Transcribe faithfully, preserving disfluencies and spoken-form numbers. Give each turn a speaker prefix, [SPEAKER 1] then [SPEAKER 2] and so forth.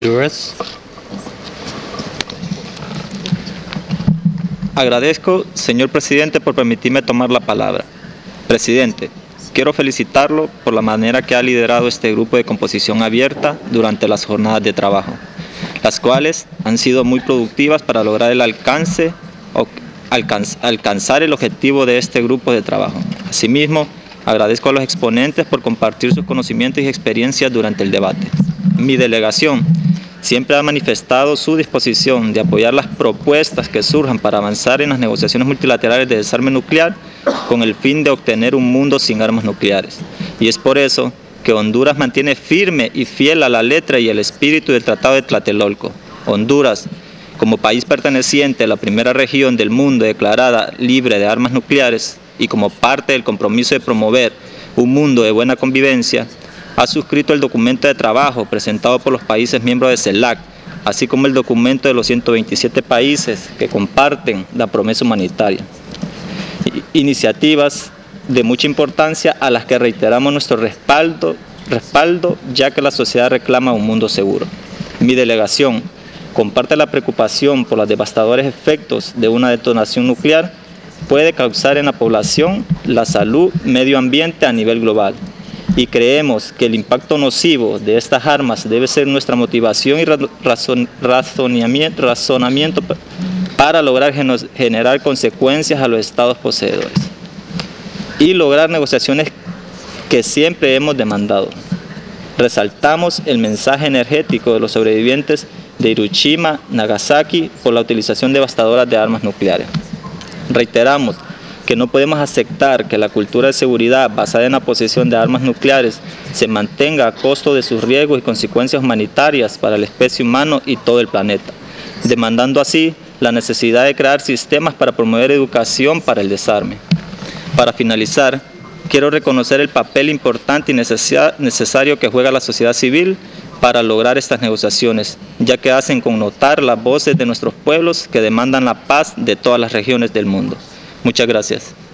[SPEAKER 1] Yours. Agradezco, señor presidente, por permitirme tomar la palabra. Presidente, quiero felicitarlo por la manera que ha liderado este grupo de composición abierta durante las jornadas de trabajo, las cuales han sido muy productivas para lograr el alcance o alcanz, alcanzar el objetivo de este grupo de trabajo. Asimismo, agradezco a los exponentes por compartir sus conocimientos y experiencias durante el debate. Mi delegación siempre ha manifestado su disposición de apoyar las propuestas que surjan para avanzar en las negociaciones multilaterales de desarme nuclear con el fin de obtener un mundo sin armas nucleares. Y es por eso que Honduras mantiene firme y fiel a la letra y el espíritu del Tratado de Tlatelolco. Honduras, como país perteneciente a la primera región del mundo declarada libre de armas nucleares y como parte del compromiso de promover un mundo de buena convivencia, ha suscrito el documento de trabajo presentado por los países miembros de CELAC, así como el documento de los ciento veintisiete países que comparten la promesa humanitaria. Iniciativas de mucha importancia a las que reiteramos nuestro respaldo, respaldo ya que la sociedad reclama un mundo seguro. Mi delegación comparte la preocupación por los devastadores efectos de una detonación nuclear puede causar en la población, la salud, medio ambiente a nivel global. Y creemos que el impacto nocivo de estas armas debe ser nuestra motivación y razon, razonamiento, razonamiento para lograr generar consecuencias a los estados poseedores y lograr negociaciones que siempre hemos demandado. Resaltamos el mensaje energético de los sobrevivientes de Hiroshima, Nagasaki por la utilización devastadora de armas nucleares. Reiteramos que no podemos aceptar que la cultura de seguridad basada en la posesión de armas nucleares se mantenga a costo de sus riesgos y consecuencias humanitarias para la especie humana y todo el planeta, demandando así la necesidad de crear sistemas para promover educación para el desarme. Para finalizar, quiero reconocer el papel importante y necesario que juega la sociedad civil para lograr estas negociaciones, ya que hacen connotar las voces de nuestros pueblos que demandan la paz de todas las regiones del mundo. Muchas gracias.